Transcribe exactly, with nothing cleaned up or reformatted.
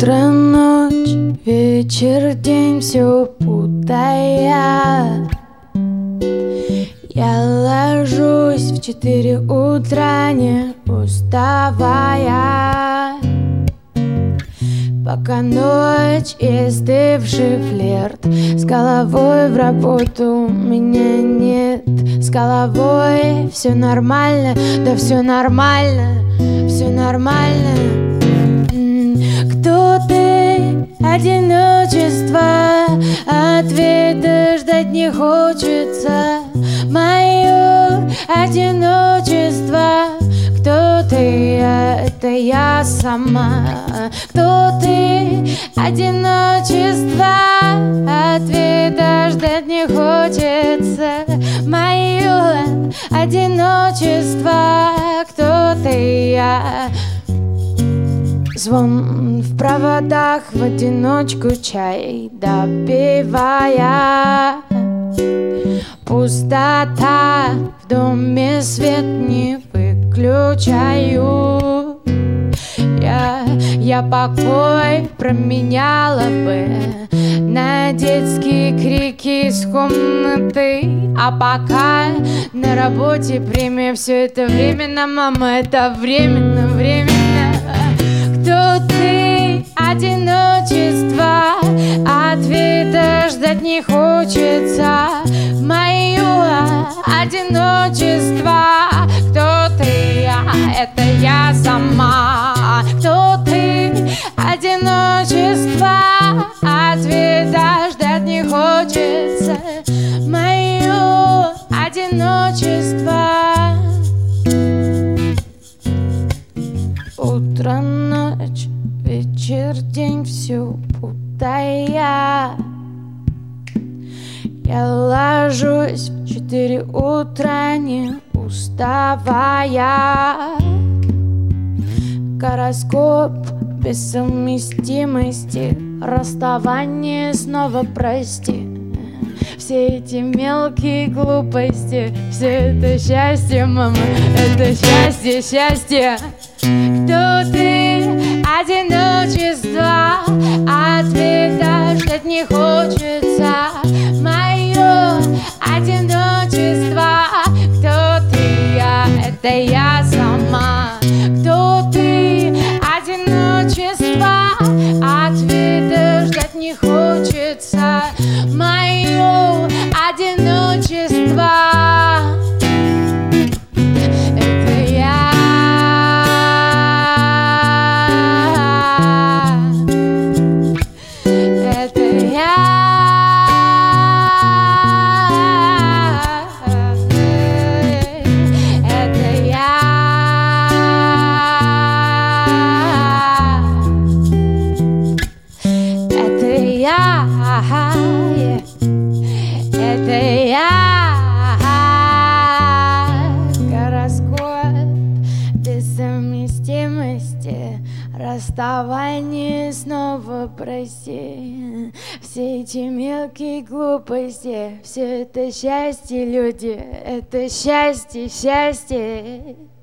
Утро, ночь, вечер, день, все путая. Я ложусь в четыре утра, не уставая, пока ночь и остывший флирт. С головой в работу меня нет. С головой все нормально, да все нормально, все нормально. Кто ты? Одиночество, ответа ждать не хочется. Мое одиночество. Кто ты? Это я сама. Кто ты? Одиночество, ответа ждать не хочется. Мое одиночество. Кто ты? Я. Звон в проводах, в одиночку чай допивая. Пустота в доме, свет не выключаю. Я, я покой променяла бы на детские крики из комнаты. А пока на работе время, все это временно, мама, это временно, временно. Кто ты? Одиночество, ответа ждать не хочется. Мое одиночество. Кто ты? Это я сама. Кто ты? Одиночество, ответа ждать не хочется. Мое одиночество. Утро, ночь, вечер, день, все путая. Я ложусь в четыре утра, не уставая. Гороскоп без совместимости, расставание снова прости. Все эти мелкие глупости, все это счастье, мама, это счастье, счастье. Кто ты? Одиночество, ответа ждать не хочется. Мое одиночество. Кто ты? Я, это я сама. Кто ты? Одиночество, ответа ждать не хочется. Мое одиночество. Это я. Гороскоп без совместимости, расставание снова прости. Все эти мелкие глупости, все это счастье, люди, это счастье, счастье.